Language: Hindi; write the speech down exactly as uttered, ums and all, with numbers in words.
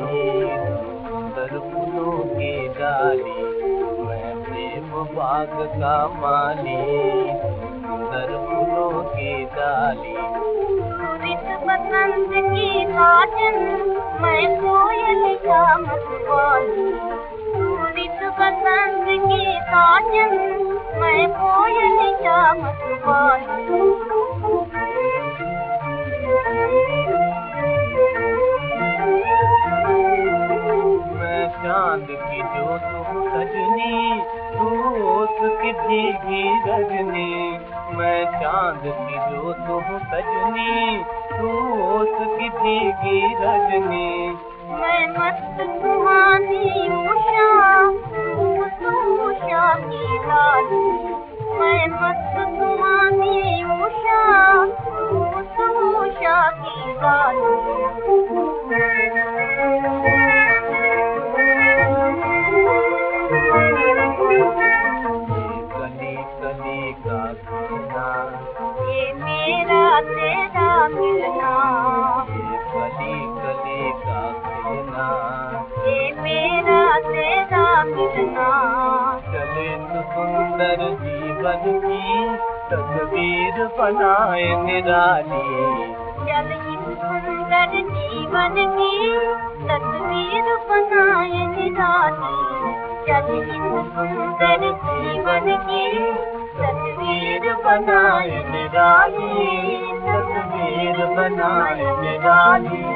सुंदर फूलों की डाली, मैं प्रेम बाग का माली। सुंदर फूलों की डाली, सुरित बसंत की साजन, मैं कोयल का मतवाली। सुरित बसंत की साजन, मैं कोयल का मतवाली। मैं चांद की जो तुम सजनी, तू उसकी भीगी रजनी। मैं चांद की जो तुम सजनी, तू उसकी भीगी रजनी। मैं मस्त सुहानी उषा, तू तो उषा की लाली। मैं मस्त सुहानी उषा, तू तो उषा की लाली। कली कली का खिलना, ये मेरा तेरा मिलना। ये कली कली का खिलना, ये मेरा तेरा मिलना। चले तो सुंदर जीवन की तस्वीर बनाए निराली। चल इस सुंदर जीवन की तस्वीर बनाए निराली। चल इस सुंदर जीवन की तस्वीर बनाए निराली। तस्वीर बनाए निराली।